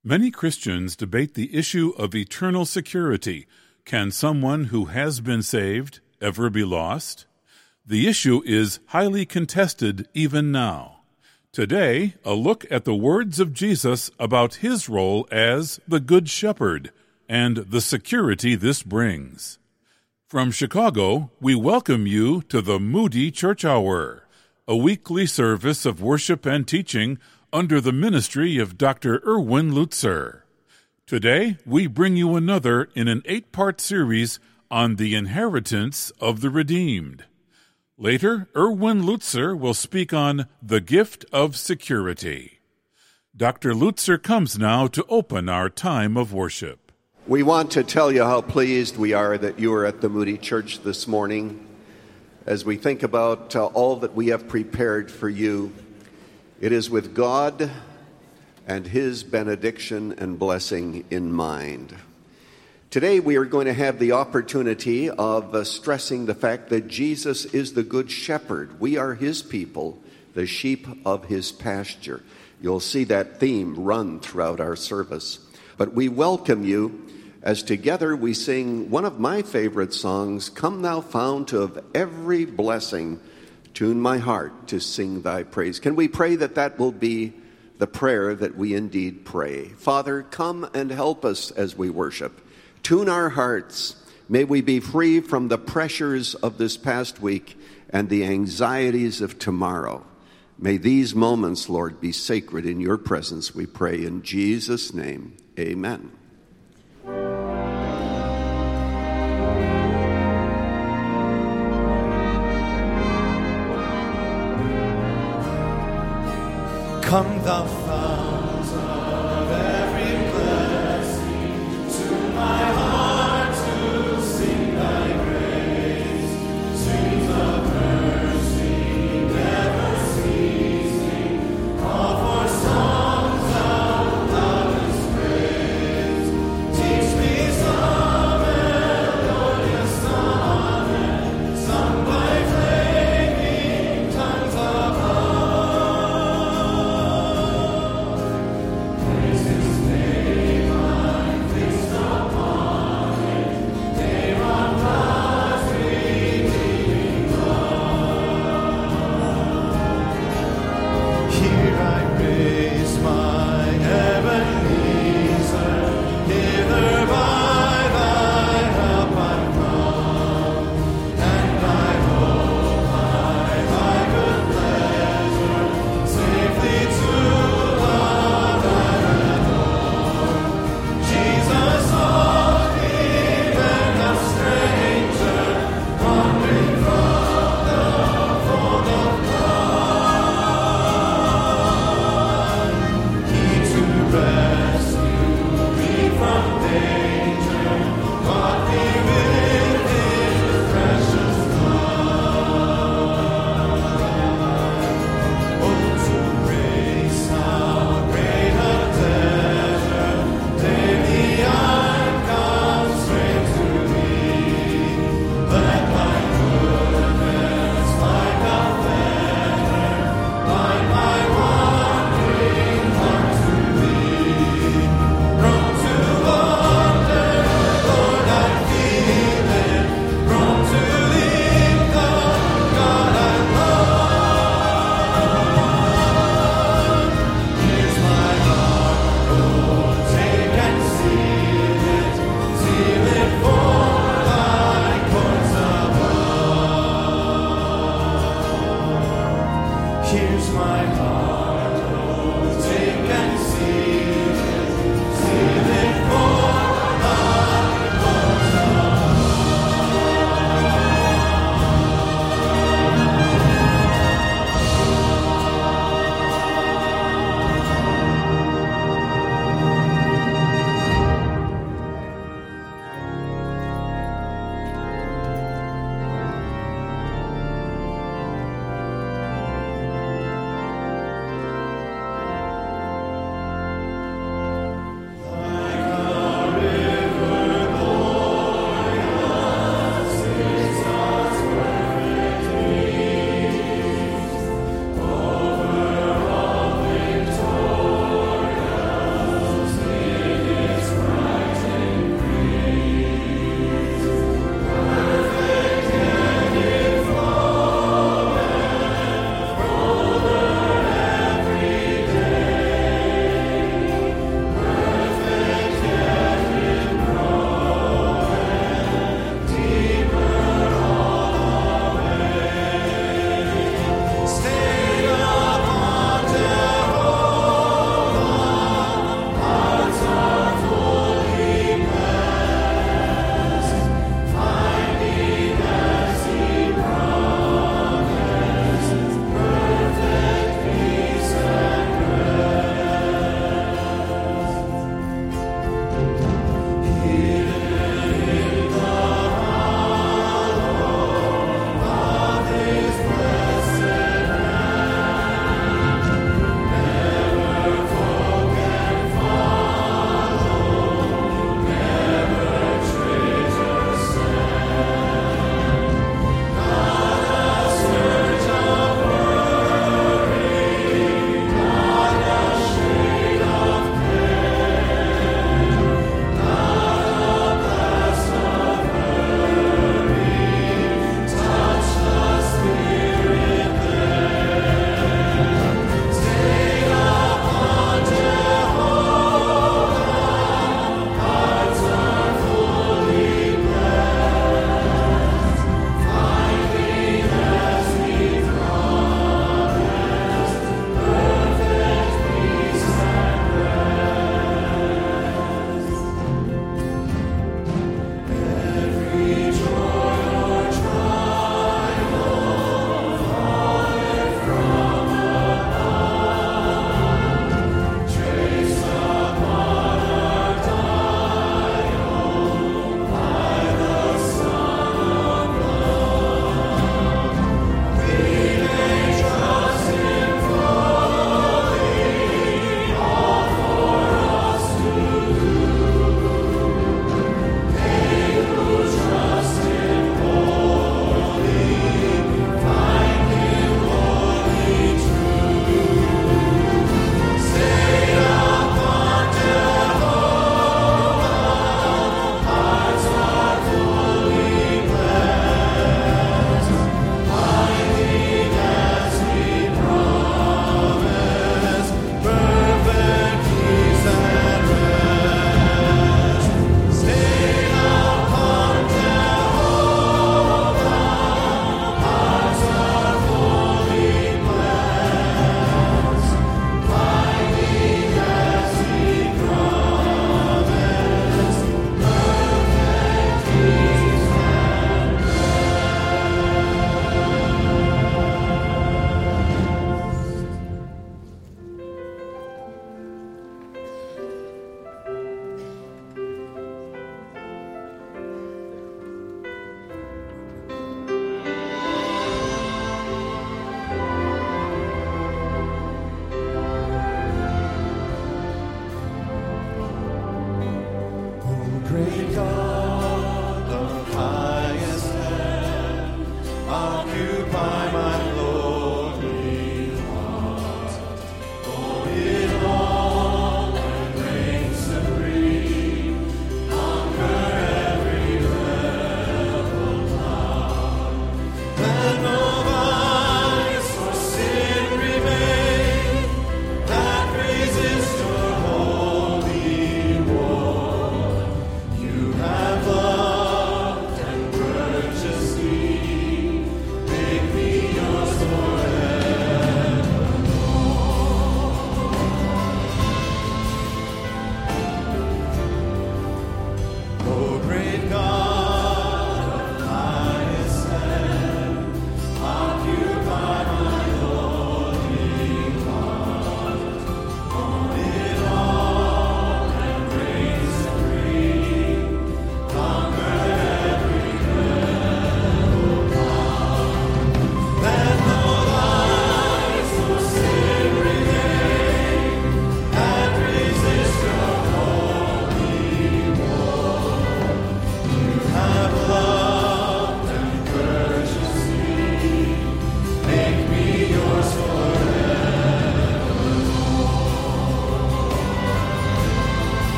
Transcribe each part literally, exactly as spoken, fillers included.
Many Christians debate the issue of eternal security. Can someone who has been saved ever be lost? The issue is highly contested even now. Today, a look at the words of Jesus about his role as the Good Shepherd and the security this brings. From Chicago, we welcome you to the Moody Church Hour, a weekly service of worship and teaching under the ministry of Doctor Erwin Lutzer. Today, we bring you another in an eight-part series on the inheritance of the redeemed. Later, Erwin Lutzer will speak on the gift of security. Doctor Lutzer comes now to open our time of worship. We want to tell you how pleased we are that you are at the Moody Church this morning. As we think about uh, all that we have prepared for you, it is with God and His benediction and blessing in mind. Today we are going to have the opportunity of uh, stressing the fact that Jesus is the Good Shepherd. We are His people, the sheep of His pasture. You'll see that theme run throughout our service. But we welcome you as together we sing one of my favorite songs, Come Thou Fount of Every Blessing, tune my heart to sing thy praise. Can we pray that that will be the prayer that we indeed pray? Father, come and help us as we worship. Tune our hearts. May we be free from the pressures of this past week and the anxieties of tomorrow. May these moments, Lord, be sacred in your presence, we pray in Jesus' name. Amen. Come thou fount of every blessing, tune my heart to sing thy praise. Streams of mercy never ceasing, call for songs of loudest praise. Teach me some melodious sonnet, sung by flaming tongues of love.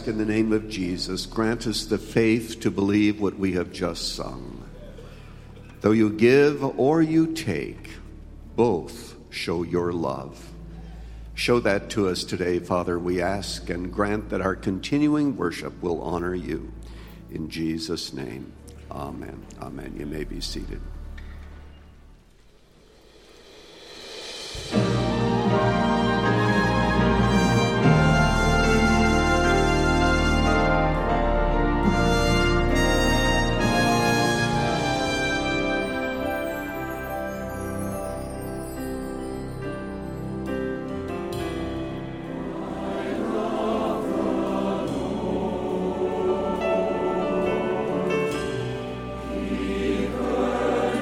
in the name of Jesus, grant us the faith to believe what we have just sung. Though you give or you take, both show your love. Show that to us today, Father, we ask, and grant that our continuing worship will honor you. In Jesus' name, amen. Amen. You may be seated. He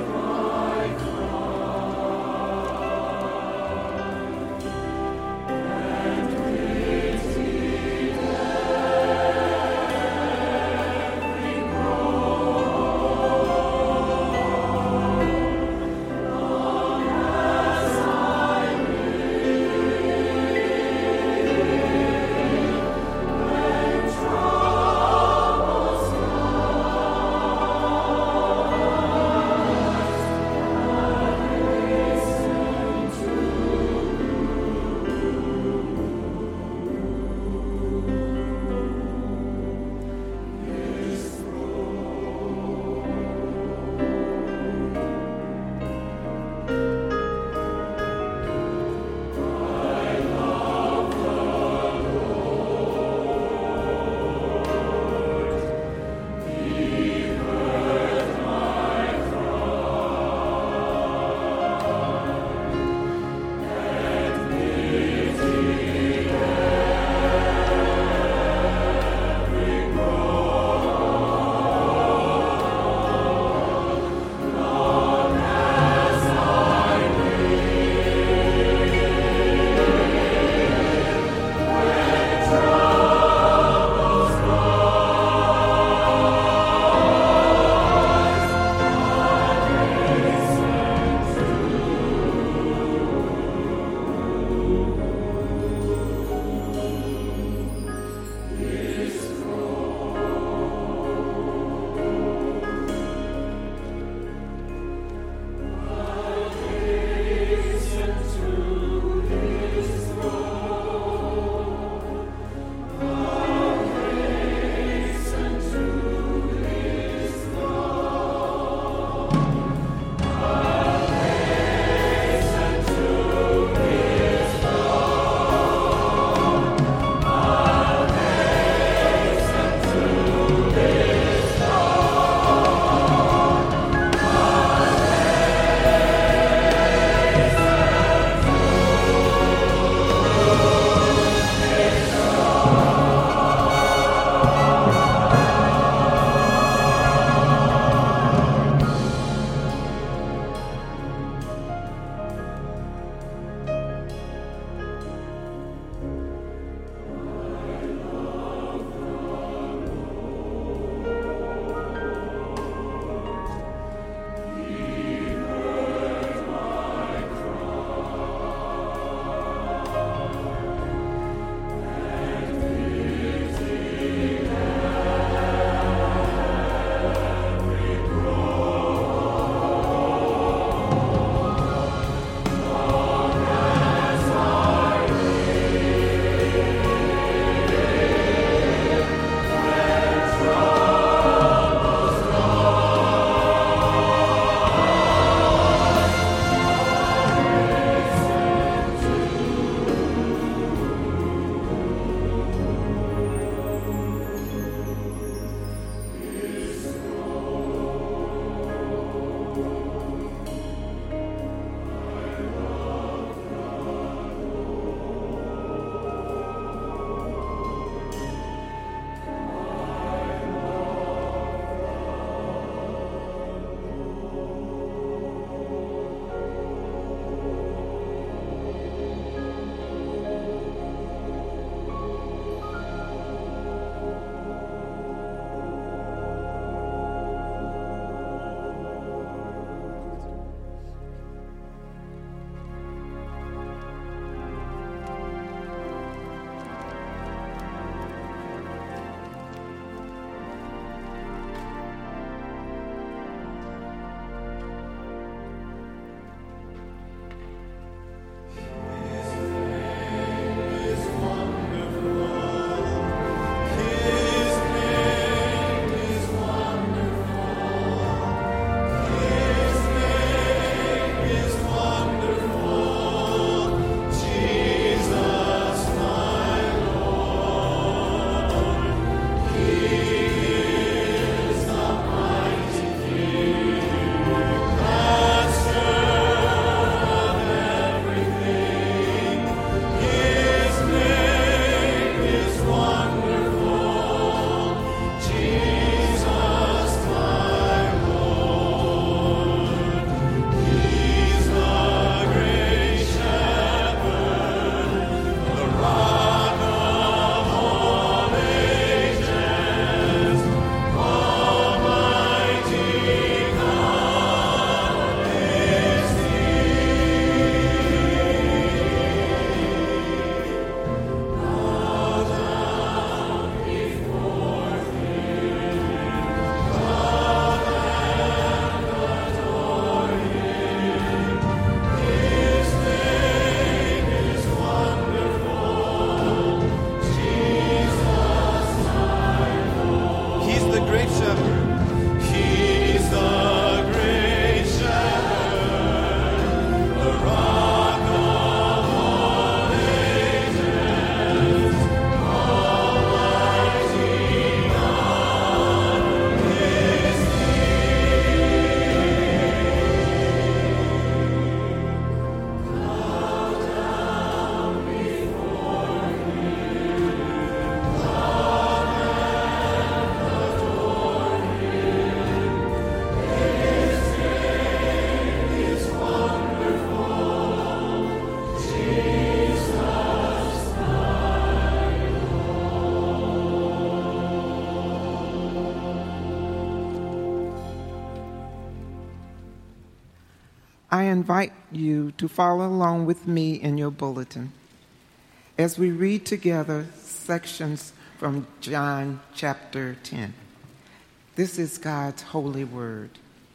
I invite you to follow along with me in your bulletin as we read together sections from John chapter ten. This is God's holy word.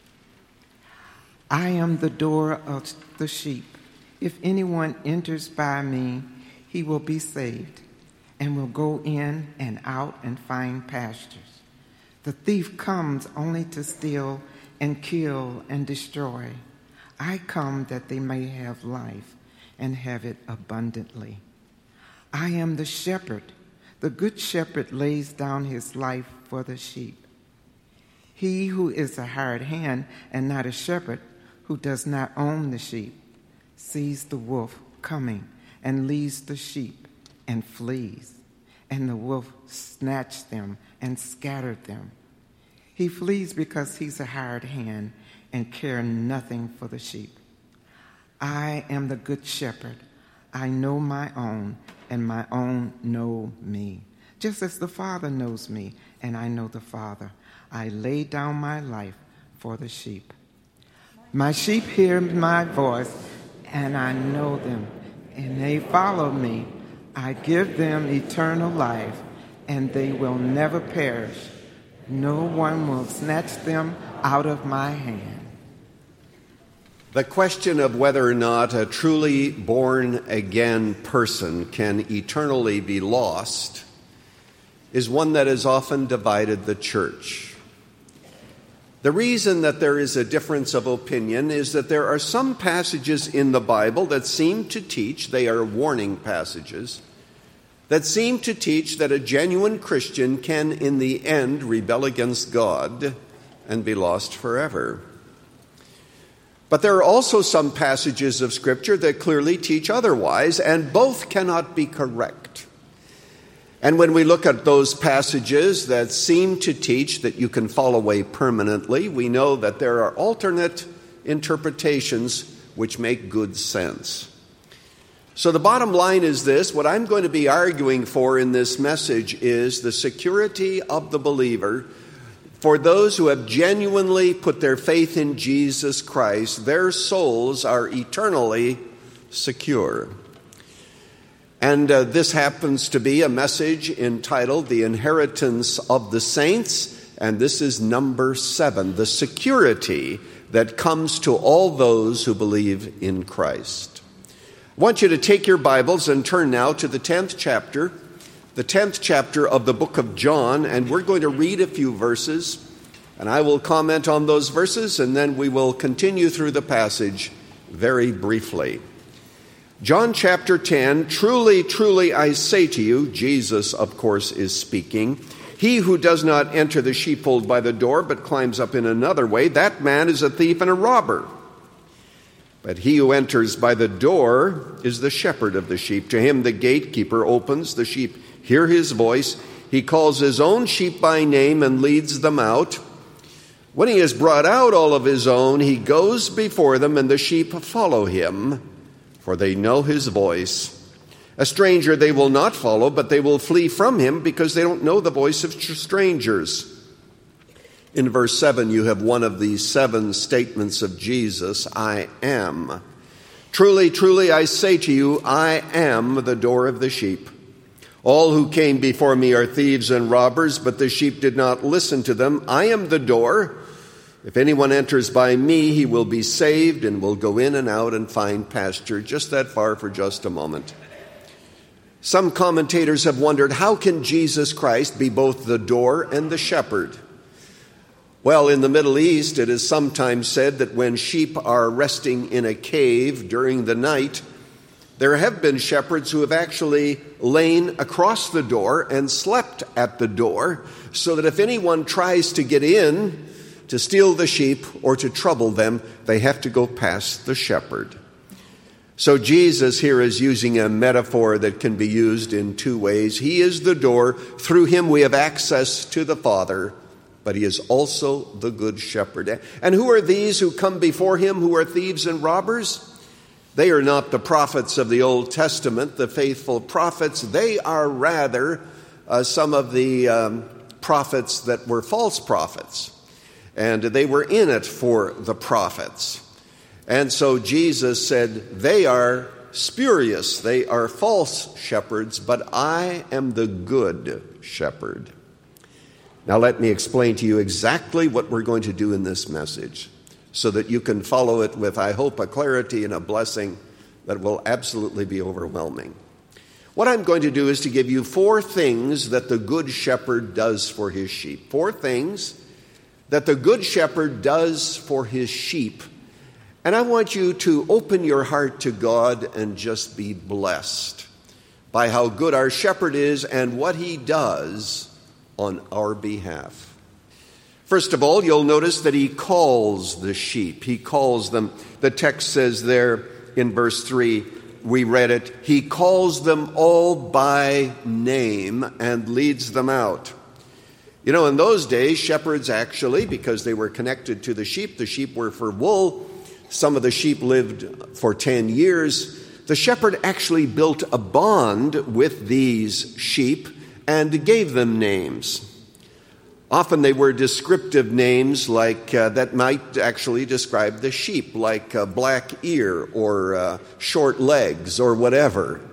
I am the door of the sheep. If anyone enters by me, he will be saved and will go in and out and find pastures. The thief comes only to steal and kill and destroy. I come that they may have life and have it abundantly. I am the shepherd. The good shepherd lays down his life for the sheep. He who is a hired hand and not a shepherd, who does not own the sheep, sees the wolf coming and leaves the sheep and flees, and the wolf snatched them and scattered them. He flees because he's a hired hand and care nothing for the sheep. I am the good shepherd. I know my own, and my own know me, just as the Father knows me, and I know the Father. I lay down my life for the sheep. My sheep hear my voice, and I know them, and they follow me. I give them eternal life, and they will never perish. No one will snatch them out of my hand. The question of whether or not a truly born-again person can eternally be lost is one that has often divided the church. The reason that there is a difference of opinion is that there are some passages in the Bible that seem to teach, they are warning passages, that seem to teach that a genuine Christian can in the end rebel against God and be lost forever. But there are also some passages of Scripture that clearly teach otherwise, and both cannot be correct. And when we look at those passages that seem to teach that you can fall away permanently, we know that there are alternate interpretations which make good sense. So the bottom line is this: what I'm going to be arguing for in this message is the security of the believer. For those who have genuinely put their faith in Jesus Christ, their souls are eternally secure. And uh, this happens to be a message entitled The Inheritance of the Saints, and this is number seven, the security that comes to all those who believe in Christ. I want you to take your Bibles and turn now to the tenth chapter, the tenth chapter of the book of John, and we're going to read a few verses, and I will comment on those verses, and then we will continue through the passage very briefly. John chapter ten, truly, truly I say to you, Jesus, of course, is speaking, he who does not enter the sheepfold by the door, but climbs up in another way, that man is a thief and a robber. But he who enters by the door is the shepherd of the sheep. To him the gatekeeper opens, the sheep hear his voice. He calls his own sheep by name and leads them out. When he has brought out all of his own, he goes before them, and the sheep follow him, for they know his voice. A stranger they will not follow, but they will flee from him, because they don't know the voice of strangers. In verse seven, you have one of the seven statements of Jesus, I am. Truly, truly, I say to you, I am the door of the sheep. All who came before me are thieves and robbers, but the sheep did not listen to them. I am the door. If anyone enters by me, he will be saved and will go in and out and find pasture. Just that far for just a moment. Some commentators have wondered, how can Jesus Christ be both the door and the shepherd? Well, in the Middle East, it is sometimes said that when sheep are resting in a cave during the night, there have been shepherds who have actually lain across the door and slept at the door, so that if anyone tries to get in to steal the sheep or to trouble them, they have to go past the shepherd. So Jesus here is using a metaphor that can be used in two ways. He is the door. Through him we have access to the Father, but he is also the good shepherd. And who are these who come before him who are thieves and robbers? They are not the prophets of the Old Testament, the faithful prophets. They are rather uh, some of the um, prophets that were false prophets. And they were in it for the prophets. And so Jesus said, they are spurious, they are false shepherds, but I am the good shepherd. Now let me explain to you exactly what we're going to do in this message so that you can follow it with, I hope, a clarity and a blessing that will absolutely be overwhelming. What I'm going to do is to give you four things that the good shepherd does for his sheep. Four things that the good shepherd does for his sheep. And I want you to open your heart to God and just be blessed by how good our shepherd is and what he does on our behalf. First of all, you'll notice that he calls the sheep. He calls them. The text says there in verse three, we read it, he calls them all by name and leads them out. You know, in those days, shepherds actually, because they were connected to the sheep, the sheep were for wool. Some of the sheep lived for ten years. The shepherd actually built a bond with these sheep and gave them names. Often they were descriptive names like uh, that might actually describe the sheep, like uh, black ear or uh, short legs or whatever.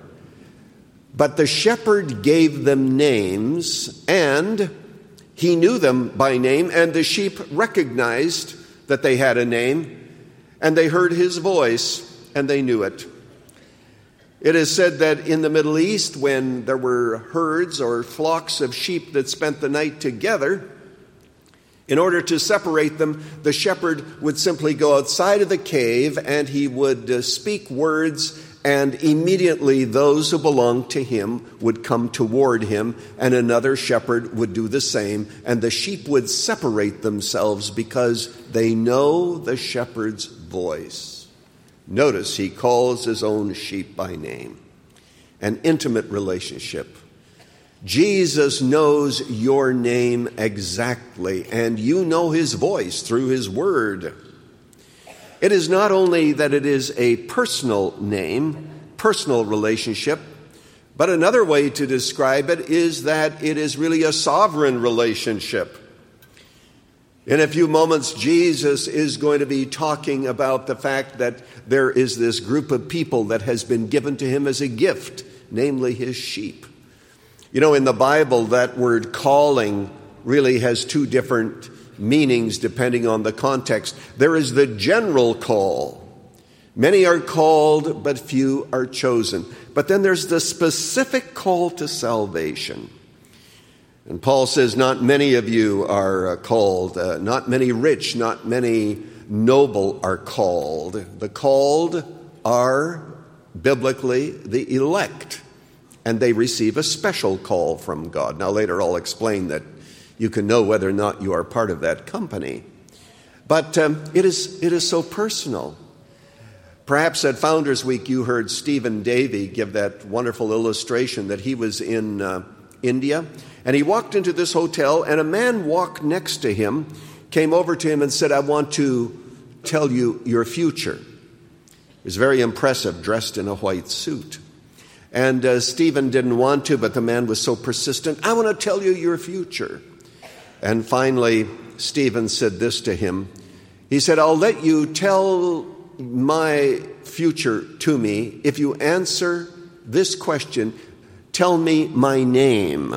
But the shepherd gave them names, and he knew them by name, and the sheep recognized that they had a name, and they heard his voice, and they knew it. It is said that in the Middle East, when there were herds or flocks of sheep that spent the night together, in order to separate them, the shepherd would simply go outside of the cave and he would uh, speak words, and immediately those who belonged to him would come toward him, and another shepherd would do the same, and the sheep would separate themselves because they know the shepherd's voice. Notice he calls his own sheep by name. An intimate relationship. Jesus knows your name exactly, and you know his voice through his word. It is not only that it is a personal name, personal relationship, but another way to describe it is that it is really a sovereign relationship. In a few moments, Jesus is going to be talking about the fact that there is this group of people that has been given to him as a gift, namely his sheep. You know, in the Bible, that word calling really has two different meanings depending on the context. There is the general call. Many are called, but few are chosen. But then there's the specific call to salvation. And Paul says, not many of you are called, uh, not many rich, not many noble are called. The called are, biblically, the elect, and they receive a special call from God. Now, later I'll explain that you can know whether or not you are part of that company. But um, it is it is so personal. Perhaps at Founders Week you heard Stephen Davey give that wonderful illustration that he was in uh, India, and he walked into this hotel, and a man walked next to him, came over to him and said, I want to tell you your future. He was very impressive, dressed in a white suit. And uh, Stephen didn't want to, but the man was so persistent, I want to tell you your future. And finally, Stephen said this to him. He said, I'll let you tell my future to me if you answer this question, tell me my name.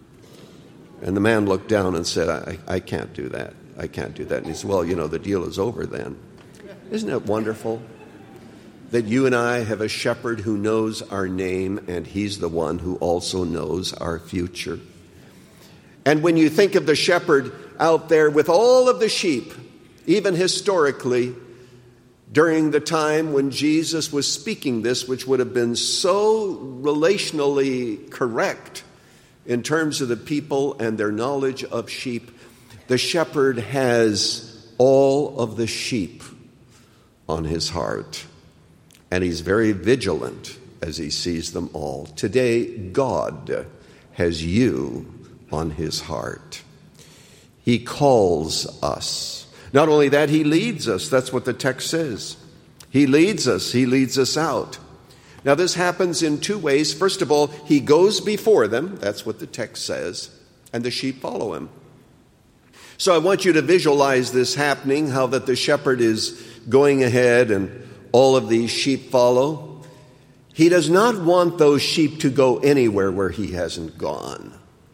And the man looked down and said, I, I can't do that. I can't do that. And he said, well, you know, the deal is over then. Isn't it wonderful that you and I have a shepherd who knows our name, and he's the one who also knows our future? And when you think of the shepherd out there with all of the sheep, even historically, during the time when Jesus was speaking this, which would have been so relationally correct in terms of the people and their knowledge of sheep, the shepherd has all of the sheep on his heart. And he's very vigilant as he sees them all. Today, God has you on his heart. He calls us. Not only that, he leads us. That's what the text says. He leads us. He leads us out. Now, this happens in two ways. First of all, he goes before them. That's what the text says. And the sheep follow him. So I want you to visualize this happening, how that the shepherd is going ahead and all of these sheep follow. He does not want those sheep to go anywhere where he hasn't gone,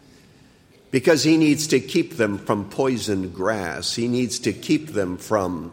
because he needs to keep them from poisoned grass. He needs to keep them from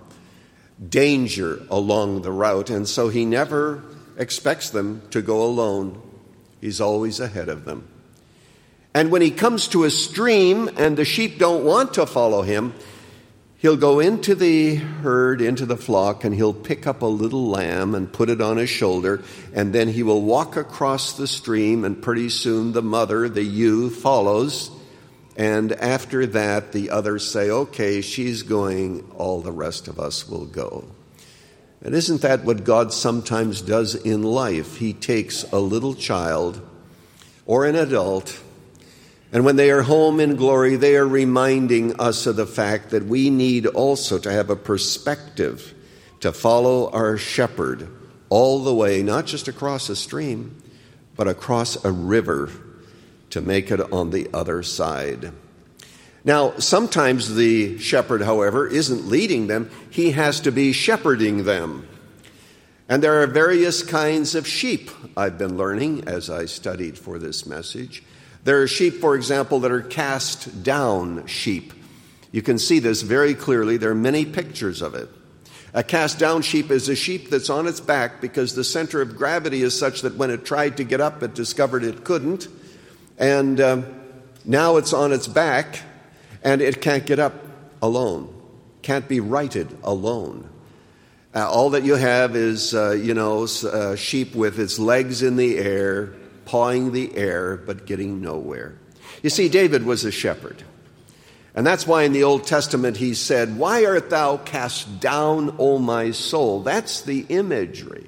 danger along the route, and so he never expects them to go alone. He's always ahead of them. And when he comes to a stream and the sheep don't want to follow him, he'll go into the herd, into the flock, and he'll pick up a little lamb and put it on his shoulder, and then he will walk across the stream, and pretty soon the mother, the ewe, follows. And after that, the others say, okay, she's going, all the rest of us will go. And isn't that what God sometimes does in life? He takes a little child or an adult, and when they are home in glory, they are reminding us of the fact that we need also to have a perspective to follow our shepherd all the way, not just across a stream, but across a river, to make it on the other side. Now, sometimes the shepherd, however, isn't leading them. He has to be shepherding them. And there are various kinds of sheep, I've been learning as I studied for this message. There are sheep, for example, that are cast down sheep. You can see this very clearly. There are many pictures of it. A cast down sheep is a sheep that's on its back because the center of gravity is such that when it tried to get up, it discovered it couldn't. And um, now it's on its back, and it can't get up alone, can't be righted alone. Uh, all that you have is, uh, you know, a sheep with its legs in the air, pawing the air, but getting nowhere. You see, David was a shepherd. And that's why in the Old Testament he said, "Why art thou cast down, O my soul?" That's the imagery.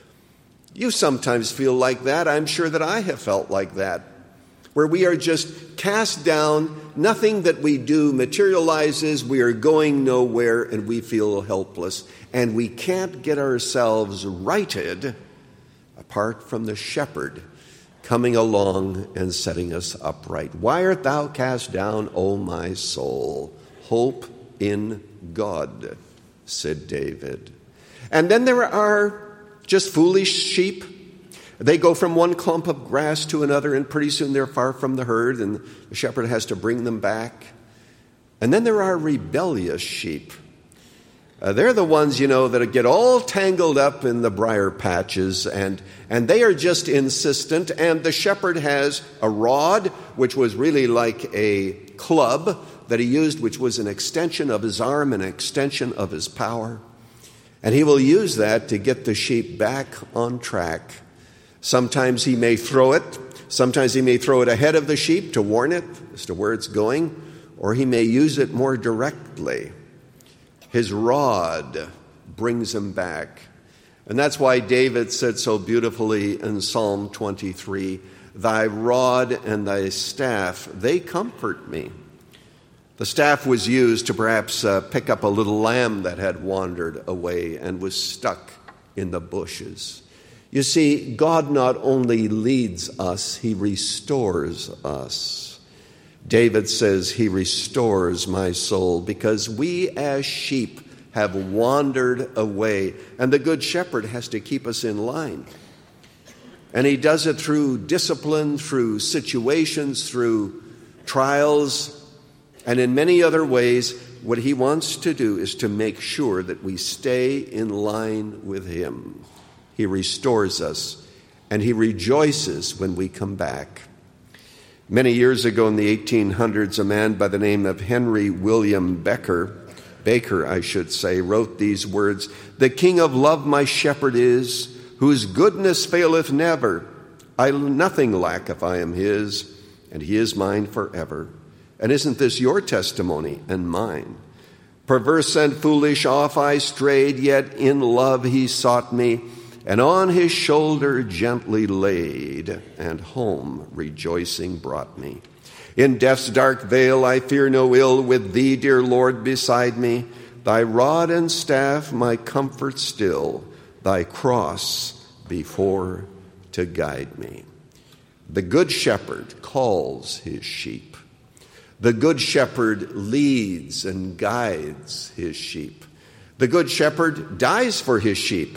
You sometimes feel like that. I'm sure that I have felt like that, where we are just cast down, nothing that we do materializes, we are going nowhere, and we feel helpless. And we can't get ourselves righted apart from the shepherd coming along and setting us upright. "Why art thou cast down, O my soul? Hope in God," said David. And then there are just foolish sheep. They go from one clump of grass to another, and pretty soon they're far from the herd, and the shepherd has to bring them back. And then there are rebellious sheep. Uh, they're the ones, you know, that get all tangled up in the briar patches, and, and they are just insistent. And the shepherd has a rod, which was really like a club that he used, which was an extension of his arm, an extension of his power. And he will use that to get the sheep back on track. Sometimes he may throw it. Sometimes he may throw it ahead of the sheep to warn it as to where it's going, or he may use it more directly. His rod brings him back. And that's why David said so beautifully in Psalm twenty-three, "Thy rod and thy staff, they comfort me." The staff was used to perhaps uh, pick up a little lamb that had wandered away and was stuck in the bushes. You see, God not only leads us, he restores us. David says, "He restores my soul," because we as sheep have wandered away, and the good shepherd has to keep us in line. And he does it through discipline, through situations, through trials, and in many other ways. What he wants to do is to make sure that we stay in line with him. He restores us, and he rejoices when we come back. Many years ago in the eighteen hundreds, a man by the name of Henry William Becker, Baker, I should say, wrote these words, "The King of love my shepherd is, whose goodness faileth never. I nothing lack if I am his, and he is mine forever." And isn't this your testimony and mine? "Perverse and foolish off I strayed, yet in love he sought me, and on his shoulder gently laid, and home rejoicing brought me. In death's dark vale I fear no ill, with thee, dear Lord, beside me. Thy rod and staff my comfort still, thy cross before to guide me." The good shepherd calls his sheep. The good shepherd leads and guides his sheep. The good shepherd dies for his sheep.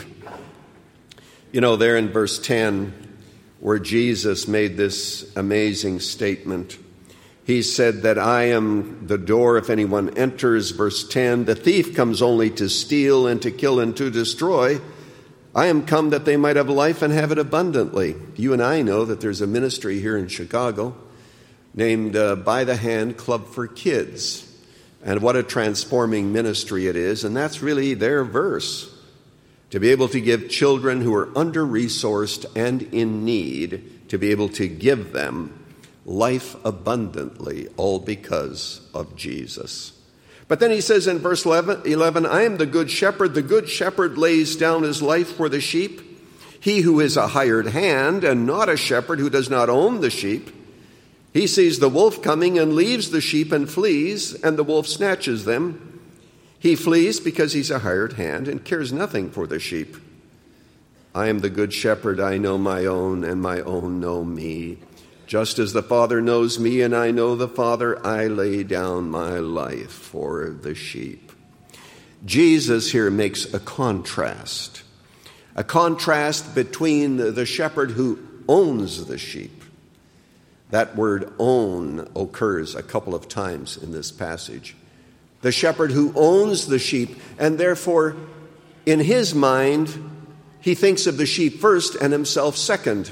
You know, there in verse ten, where Jesus made this amazing statement, he said that I am the door. If anyone enters, verse ten, the thief comes only to steal and to kill and to destroy. I am come that they might have life and have it abundantly. You and I know that there's a ministry here in Chicago named uh, By the Hand Club for Kids. And what a transforming ministry it is. And that's really their verse. To be able to give children who are under-resourced and in need, to be able to give them life abundantly, all because of Jesus. But then he says in verse eleven, I am the good shepherd. The good shepherd lays down his life for the sheep. He who is a hired hand and not a shepherd, who does not own the sheep, he sees the wolf coming and leaves the sheep and flees, and the wolf snatches them. He flees because he's a hired hand and cares nothing for the sheep. I am the good shepherd. I know my own, and my own know me. Just as the Father knows me and I know the Father, I lay down my life for the sheep. Jesus here makes a contrast, a contrast between the shepherd who owns the sheep. That word own occurs a couple of times in this passage. The shepherd who owns the sheep, and therefore, in his mind, he thinks of the sheep first and himself second.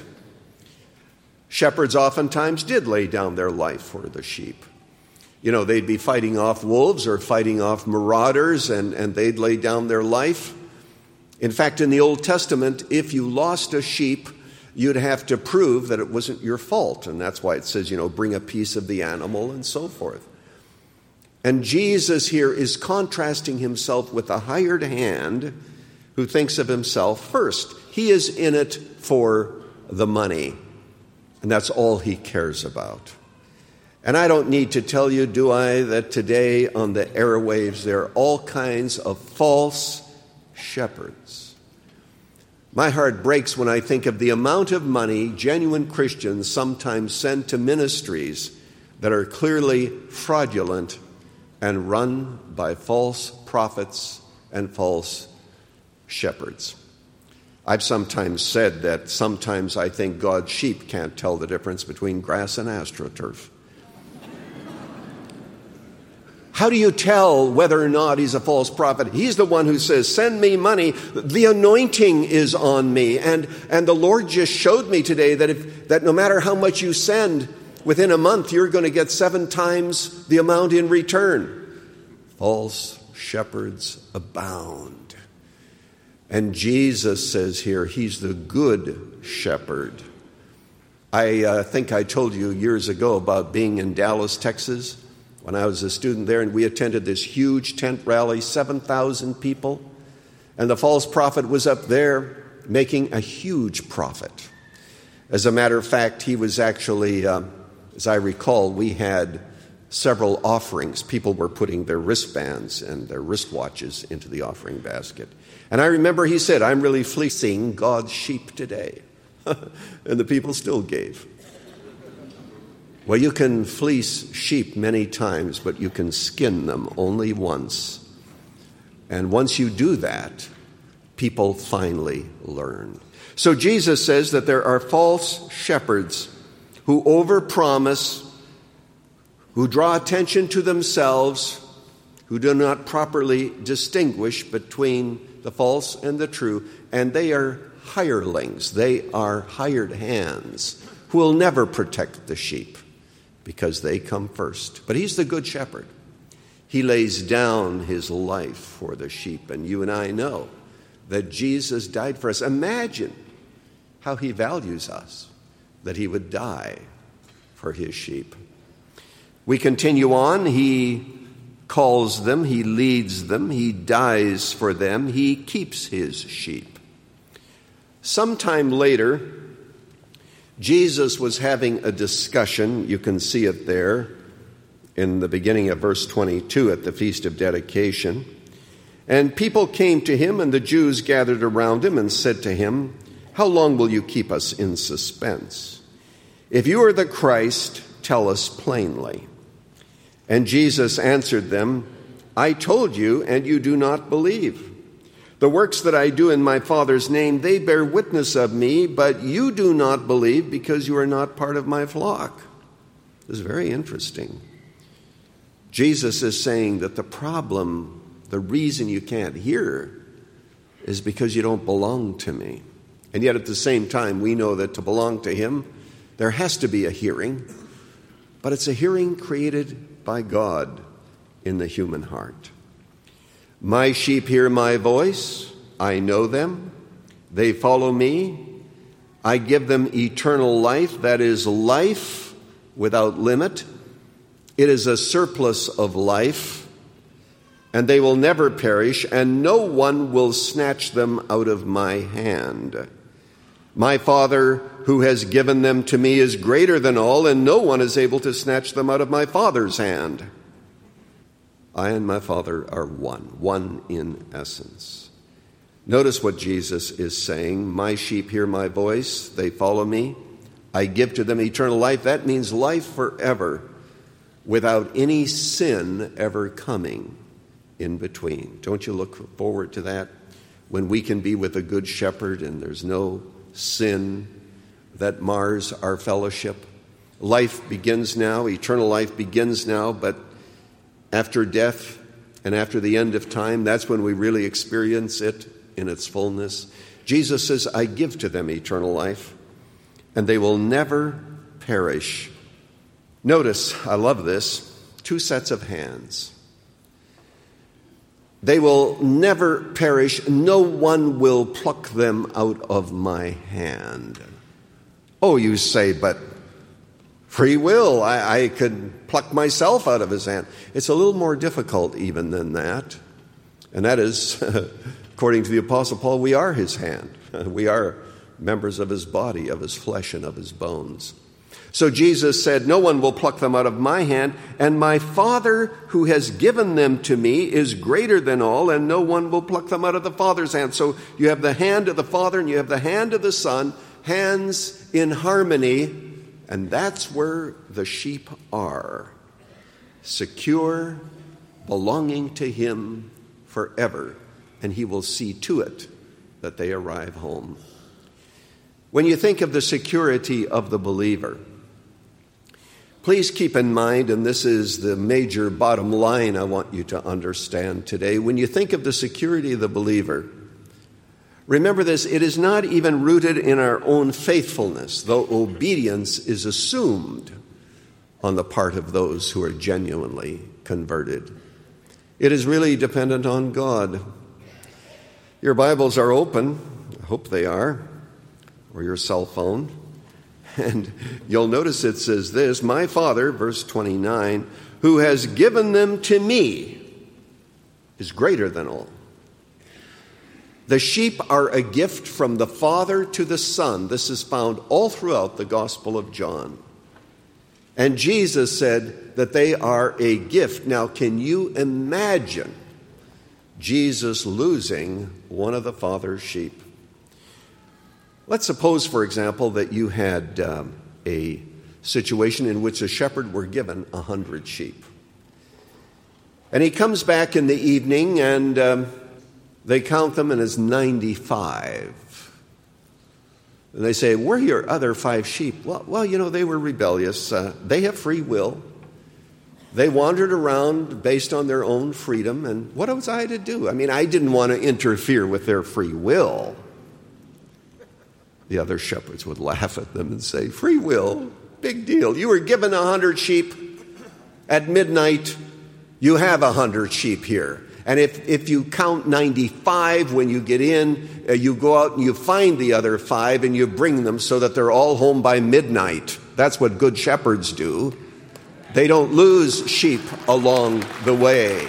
Shepherds oftentimes did lay down their life for the sheep. You know, they'd be fighting off wolves or fighting off marauders, and, and they'd lay down their life. In fact, in the Old Testament, if you lost a sheep, you'd have to prove that it wasn't your fault. And that's why it says, you know, bring a piece of the animal and so forth. And Jesus here is contrasting himself with a hired hand who thinks of himself first. He is in it for the money. And that's all he cares about. And I don't need to tell you, do I, that today on the airwaves there are all kinds of false shepherds. My heart breaks when I think of the amount of money genuine Christians sometimes send to ministries that are clearly fraudulent and run by false prophets and false shepherds. I've sometimes said that sometimes I think God's sheep can't tell the difference between grass and AstroTurf. How do you tell whether or not he's a false prophet? He's the one who says, send me money. The anointing is on me. And, and the Lord just showed me today that, if, that no matter how much you send, within a month you're going to get seven times the amount in return. False shepherds abound. And Jesus says here, he's the good shepherd. I uh, think I told you years ago about being in Dallas, Texas, when I was a student there, and we attended this huge tent rally, seven thousand people. And the false prophet was up there making a huge profit. As a matter of fact, he was actually, uh, as I recall, we had several offerings. People were putting their wristbands and their wristwatches into the offering basket. And I remember he said, I'm really fleecing God's sheep today. And the people still gave. Well, you can fleece sheep many times, but you can skin them only once. And once you do that, people finally learn. So Jesus says that there are false shepherds who overpromise, who draw attention to themselves, who do not properly distinguish between the false and the true, and they are hirelings. They are hired hands who will never protect the sheep because they come first. But he's the good shepherd. He lays down his life for the sheep, and you and I know that Jesus died for us. Imagine how he values us, that he would die for his sheep. We continue on. He calls them, he leads them, he dies for them, he keeps his sheep. Sometime later, Jesus was having a discussion. You can see it there in the beginning of verse twenty-two at the Feast of Dedication. And people came to him, and the Jews gathered around him and said to him, how long will you keep us in suspense? If you are the Christ, tell us plainly. And Jesus answered them, I told you, and you do not believe. The works that I do in my Father's name, they bear witness of me, but you do not believe because you are not part of my flock. This is very interesting. Jesus is saying that the problem, the reason you can't hear, is because you don't belong to me. And yet at the same time, we know that to belong to him, there has to be a hearing, but it's a hearing created by God in the human heart. My sheep hear my voice. I know them. They follow me. I give them eternal life, that is, life without limit. It is a surplus of life, and they will never perish, and no one will snatch them out of my hand. My Father, who has given them to me, is greater than all, and no one is able to snatch them out of my Father's hand. I and my Father are one, one in essence. Notice what Jesus is saying. My sheep hear my voice. They follow me. I give to them eternal life. That means life forever, without any sin ever coming in between. Don't you look forward to that? When we can be with a good shepherd and there's no sin that mars our fellowship. Life begins now. Eternal life begins now, but after death and after the end of time, that's when we really experience it in its fullness. Jesus says, I give to them eternal life, and they will never perish. Notice, I love this, two sets of hands. They will never perish. No one will pluck them out of my hand. Oh, you say, but free will, I, I could pluck myself out of his hand. It's a little more difficult even than that. And that is, according to the Apostle Paul, we are his hand. We are members of his body, of his flesh, and of his bones. So Jesus said, no one will pluck them out of my hand, and my Father who has given them to me is greater than all, and no one will pluck them out of the Father's hand. So you have the hand of the Father and you have the hand of the Son, hands in harmony. And that's where the sheep are, secure, belonging to him forever, and he will see to it that they arrive home. When you think of the security of the believer, please keep in mind, and this is the major bottom line I want you to understand today, when you think of the security of the believer, remember this, it is not even rooted in our own faithfulness, though obedience is assumed on the part of those who are genuinely converted. It is really dependent on God. Your Bibles are open, I hope they are, or your cell phone, and you'll notice it says this, my Father, verse twenty-nine, who has given them to me is greater than all. The sheep are a gift from the Father to the Son. This is found all throughout the Gospel of John. And Jesus said that they are a gift. Now, can you imagine Jesus losing one of the Father's sheep? Let's suppose, for example, that you had um, a situation in which a shepherd were given a hundred sheep. And he comes back in the evening and Um, They count them and it's ninety-five. And they say, where are your other five sheep? Well, well you know, they were rebellious. Uh, they have free will. They wandered around based on their own freedom. And what was I to do? I mean, I didn't want to interfere with their free will. The other shepherds would laugh at them and say, free will, big deal. You were given a hundred sheep at midnight. You have a hundred sheep here. And if, if you count ninety-five when you get in, uh, you go out and you find the other five and you bring them so that they're all home by midnight. That's what good shepherds do. They don't lose sheep along the way.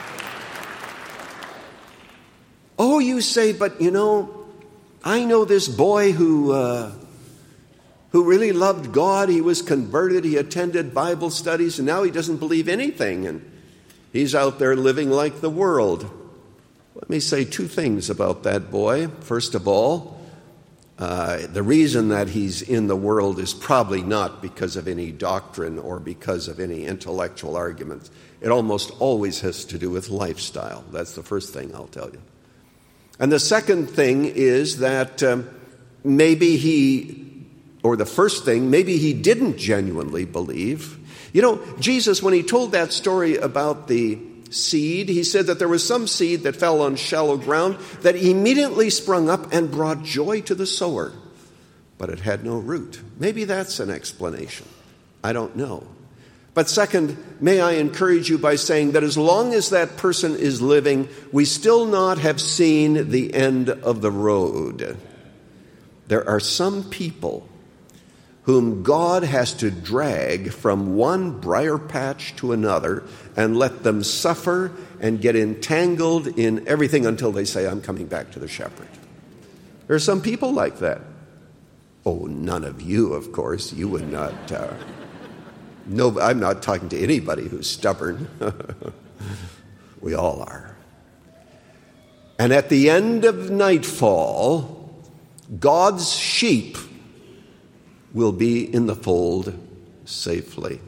Oh, you say, but you know, I know this boy who uh, who really loved God. He was converted. He attended Bible studies, and now he doesn't believe anything. And he's out there living like the world. Let me say two things about that boy. First of all, Uh, the reason that he's in the world is probably not because of any doctrine or because of any intellectual arguments. It almost always has to do with lifestyle. That's the first thing I'll tell you. And the second thing is that um, maybe he, or the first thing, maybe he didn't genuinely believe. You know, Jesus, when he told that story about the seed, he said that there was some seed that fell on shallow ground that immediately sprung up and brought joy to the sower, but it had no root. Maybe that's an explanation. I don't know. But second, may I encourage you by saying that as long as that person is living, we still not have seen the end of the road. There are some people whom God has to drag from one briar patch to another and let them suffer and get entangled in everything until they say, I'm coming back to the shepherd. There are some people like that. Oh, none of you, of course. You would not. Uh, no, I'm not talking to anybody who's stubborn. We all are. And at the end of nightfall, God's sheep will be in the fold safely.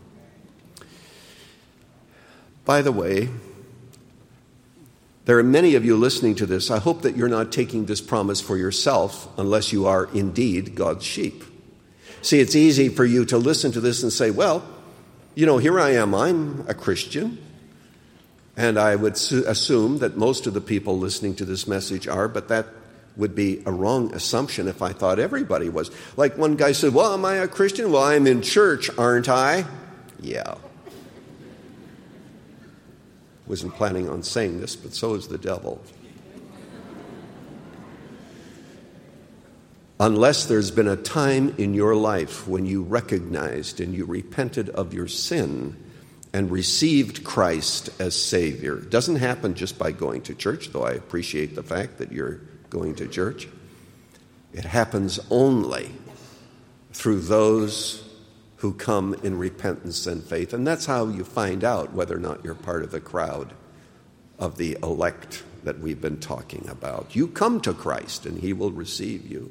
By the way, there are many of you listening to this. I hope that you're not taking this promise for yourself unless you are indeed God's sheep. See, it's easy for you to listen to this and say, well, you know, here I am. I'm a Christian. And I would su- assume that most of the people listening to this message are, but that would be a wrong assumption if I thought everybody was. Like one guy said, well, am I a Christian? Well, I'm in church, aren't I? Yeah. Wasn't planning on saying this, but so is the devil. Unless there's been a time in your life when you recognized and you repented of your sin and received Christ as Savior. It doesn't happen just by going to church, though I appreciate the fact that you're going to church. It happens only through those who come in repentance and faith. And that's how you find out whether or not you're part of the crowd of the elect that we've been talking about. You come to Christ and he will receive you.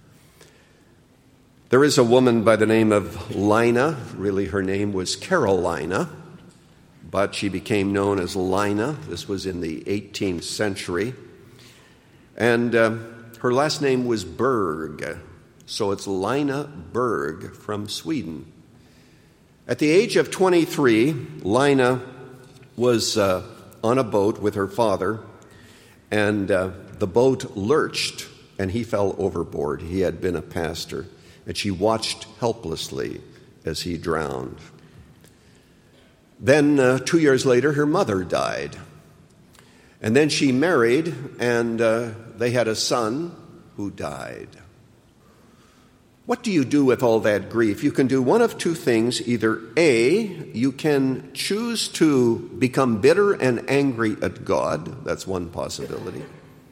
There is a woman by the name of Lina. Really, her name was Carolina, but she became known as Lina. This was in the eighteenth century. And uh, her last name was Berg, so it's Lina Berg from Sweden. At the age of twenty-three, Lina was uh, on a boat with her father, and uh, the boat lurched, and he fell overboard. He had been a pastor, and she watched helplessly as he drowned. Then, uh, two years later, her mother died. And then she married, and uh, they had a son who died. What do you do with all that grief? You can do one of two things. Either A, you can choose to become bitter and angry at God. That's one possibility.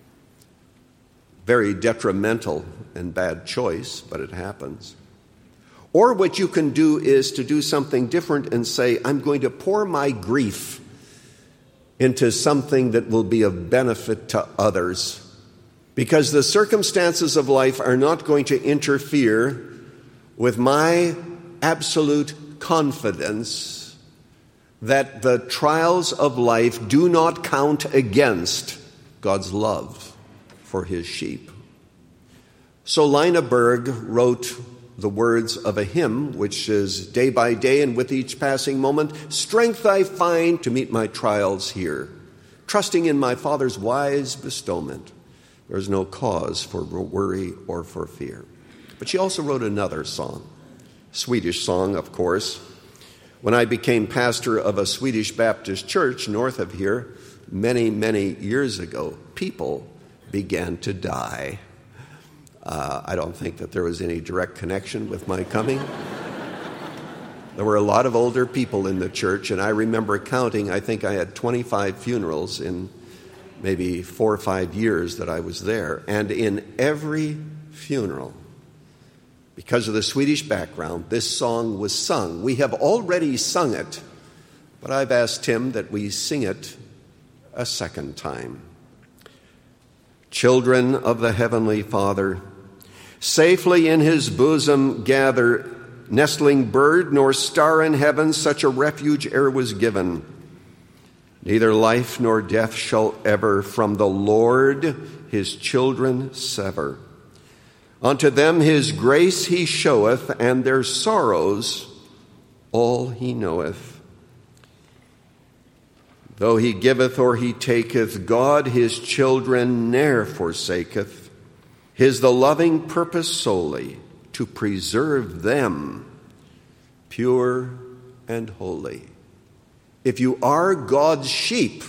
Very detrimental and bad choice, but it happens. Or what you can do is to do something different and say, I'm going to pour my grief into something that will be of benefit to others. Because the circumstances of life are not going to interfere with my absolute confidence that the trials of life do not count against God's love for his sheep. So Lina Berg wrote the words of a hymn, which is, day by day and with each passing moment, strength I find to meet my trials here. Trusting in my Father's wise bestowment, there is no cause for worry or for fear. But she also wrote another song, Swedish song, of course. When I became pastor of a Swedish Baptist church north of here, many, many years ago, people began to die. Uh, I don't think that there was any direct connection with my coming. There were a lot of older people in the church, and I remember counting, I think I had twenty-five funerals in maybe four or five years that I was there. And in every funeral, because of the Swedish background, this song was sung. We have already sung it, but I've asked him that we sing it a second time. Children of the Heavenly Father, Safely in his bosom gather, nestling bird nor star in heaven, such a refuge e'er was given. Neither life nor death shall ever from the Lord his children sever. Unto them his grace he showeth, and their sorrows all he knoweth. Though he giveth or he taketh, God his children ne'er forsaketh. His the loving purpose solely, to preserve them pure and holy. If you are God's sheep,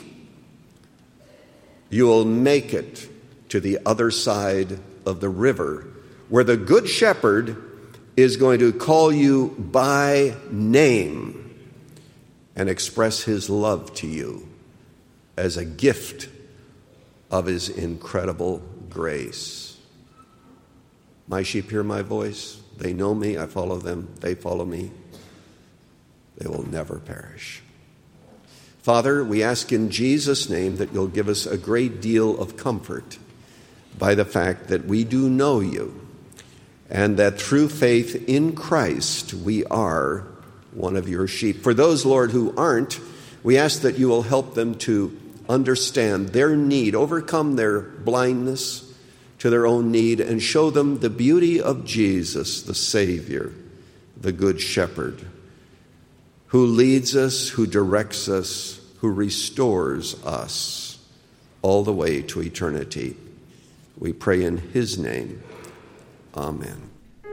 you will make it to the other side of the river, where the good shepherd is going to call you by name and express his love to you as a gift of his incredible grace. My sheep hear my voice. They know me. I follow them. They follow me. They will never perish. Father, we ask in Jesus' name that you'll give us a great deal of comfort by the fact that we do know you, and that through faith in Christ we are one of your sheep. For those, Lord, who aren't, we ask that you will help them to understand their need, overcome their blindness to their own need, and show them the beauty of Jesus, the Savior, the Good Shepherd, who leads us, who directs us, who restores us all the way to eternity. We pray in his name. Amen.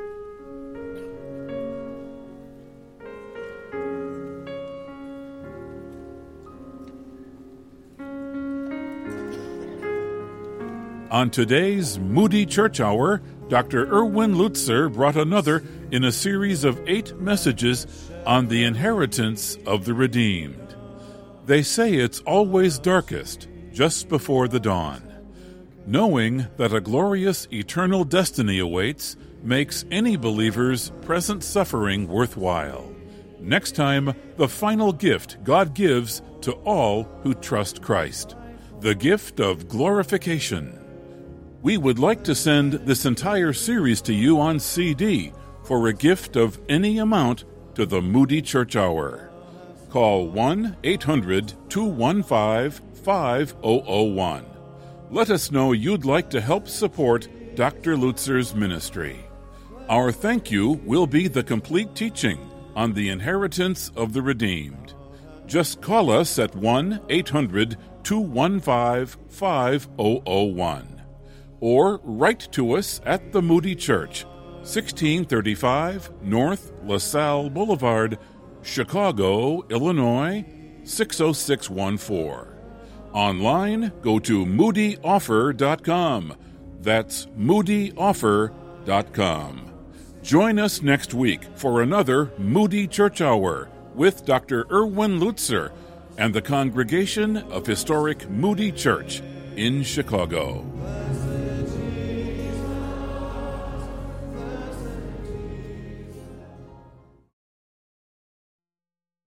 On today's Moody Church Hour, Doctor Erwin Lutzer brought another in a series of eight messages on the inheritance of the redeemed. They say it's always darkest just before the dawn. Knowing that a glorious eternal destiny awaits makes any believer's present suffering worthwhile. Next time, the final gift God gives to all who trust Christ, the gift of glorification. We would like to send this entire series to you on C D for a gift of any amount to the Moody Church Hour. Call one eight hundred two one five five zero zero one. Let us know you'd like to help support Doctor Lutzer's ministry. Our thank you will be the complete teaching on the inheritance of the redeemed. Just call us at one eight hundred two one five five zero zero one. Or write to us at the Moody Church, sixteen thirty-five North LaSalle Boulevard, Chicago, Illinois, six oh six one four. Online, go to moody offer dot com. That's moody offer dot com. Join us next week for another Moody Church Hour with Doctor Erwin Lutzer and the congregation of historic Moody Church in Chicago.